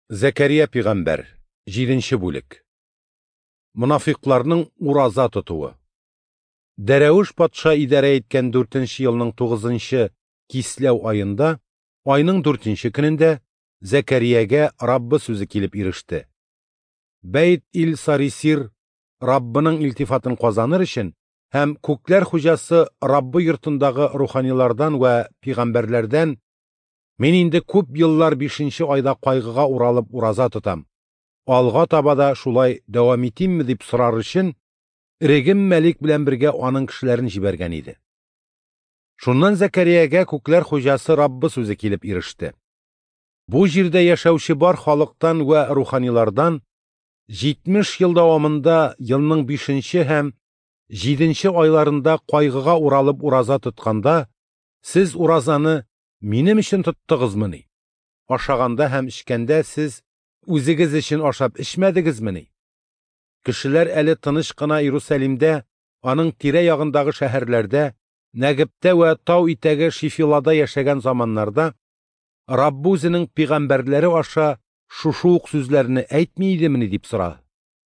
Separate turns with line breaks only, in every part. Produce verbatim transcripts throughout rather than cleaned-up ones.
Зәкәрия пигамбәр, җиденче бүлек. Мунафикларның ураза тотуы. Дәрәвиш патша идарә иткән дүртенче елның тугызынчы кисләү айында, айның дүртенче көнендә Зәкәриягә Раббы сүзе килеп иреште. Бәйт ил Сарисир Раббының илтифатын казаныр өчен һәм күкләр хуҗасы Раббы йортындагы руханилардан вә пигамбәрләрдән мин инде күп еллар бишенче айда кайгыга уралып ураза тотам. Алга таба да шулай дәвам итимме дип сорар өчен Регем Мәлик белән бергә аның кешеләрен җибәргән иде. Шуннан Зәкәриягә күкләр хуҗасы Раббы сүзе килеп иреште. Бу җирдә яшәүче бар халыктан вә руханилардан җитмеш ел дәвамында елның бишенче һәм җиденче айларында кайгыга уралып ураза тотканда, сез уразаны минем өчен тоттыгызмыни? Ашаганда һәм эчкәндә сез үзегез өчен ашап эчмәдегезмени? Кешеләр әле тыныч кына Иерусалимдә, аның тирә-ягындагы шәһәрләрдә, Нәгебтә вә тау итәге Шифилада яшәгән заманнарда Раббы үзенең пигамбәрләре аша шушы ук сүзләрне әйтми идемени дип сора.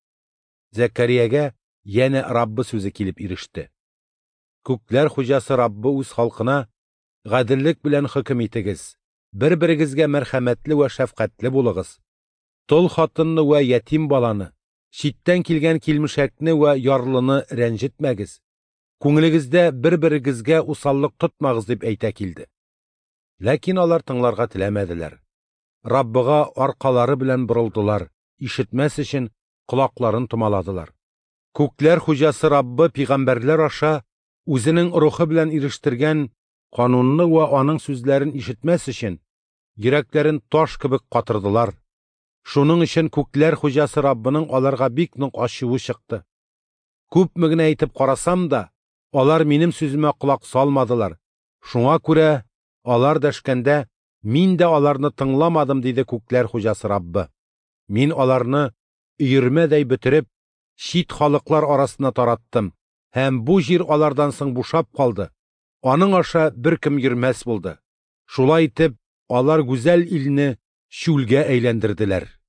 Зәкәриягә янә Раббы сүзе килеп иреште. Күкләр хуҗасы Раббы үз халкына гаделлек белән хөкем итегез, бер-берегезгә мәрхәмәтле вә шәфкатьле булыгыз. Тол хатынны вә ятим баланы, читтән килгән килмешәкне вә ярлыны рәнҗетмәгез. Күңелегездә бер-берегезгә усаллык тотмагыз дип әйтә килде. Ләкин алар тыңларга теләмәделәр. Раббыга аркалары белән борылдылар, ишетмәс өчен колакларын томаладылар. Күкләр хуҗасы Раббы пигамбәрләр аша үзенең рухы белән ирештергән канунны вә аның сүзләрен ишетмәс өчен йөрәкләрен таш кебек катырдылар. Шуның өчен күкләр хуҗасы Раббының аларга бик нык ачуы чыкты. Күпме генә әйтеп карасам да, алар минем сүземә колак салмадылар. Шуңа күрә алар дәшкәндә мин дә аларны тыңламадым, диде күкләр хуҗасы Раббы. Мин аларны өермәдәй бөтереп, чит халыклар арасына тараттым, һәм бу җир алардан соң бушап калды. Аның аша беркем йөрмәс булды. Шулай итеп, алар гүзәл илне чүлгә әйләндерделәр.